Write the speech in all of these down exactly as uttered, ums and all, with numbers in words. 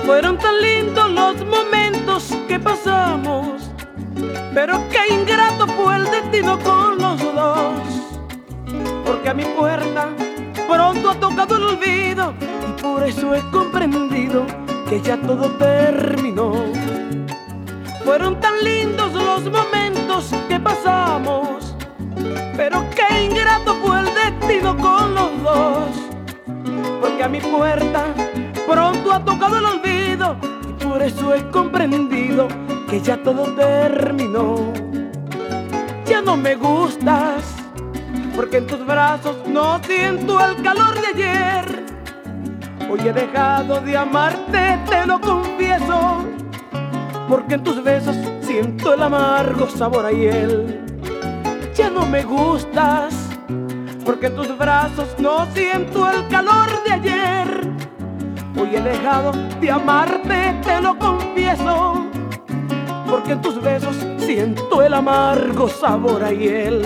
Fueron tan lindos los momentos que pasamos, pero qué ingrato fue el destino con los dos. Porque a mi puerta pronto ha tocado el olvido, y por eso he comprendido que ya todo terminó. Fueron tan lindos los momentos que pasamos, pero qué ingrato fue el destino con los dos. Porque a mi puerta pronto ha tocado el olvido, y por eso he comprendido que ya todo terminó. Ya no me gustas, porque en tus brazos no siento el calor de ayer. Hoy he dejado de amarte, te lo confieso, porque en tus besos siento el amargo sabor a hiel. Ya no me gustas, porque en tus brazos no siento el calor de ayer. Hoy he dejado de amarte, te lo confieso, porque en tus besos siento el amargo sabor a hiel.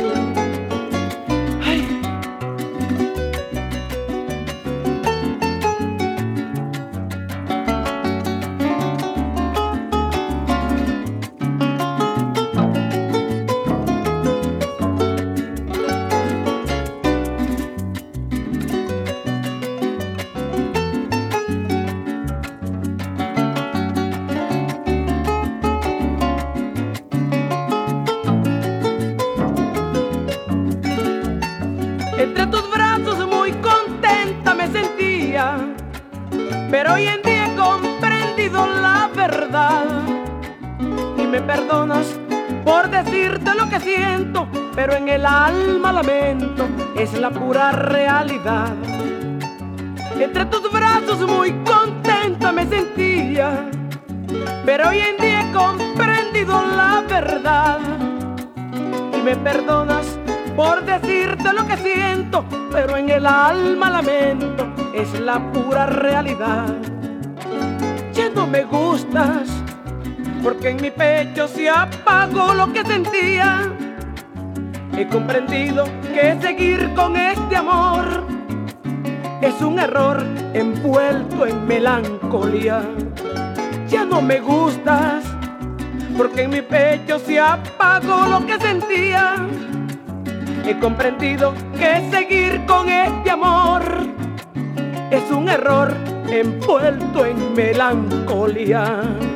Entre tus brazos muy contenta me sentía, pero hoy en día he comprendido la verdad. Y me perdonas por decirte lo que siento, pero en el alma lamento, es la pura realidad. Entre tus brazos muy contenta me sentía, pero hoy en día he comprendido la verdad. Y me perdonas por decirte lo que siento, pero en el alma lamento, es la pura realidad. Ya no me gustas, porque en mi pecho se apagó lo que sentía. He comprendido que seguir con este amor es un error envuelto en melancolía. Ya no me gustas, porque en mi pecho se apagó lo que sentía. He comprendido que seguir con este amor es un error envuelto en melancolía.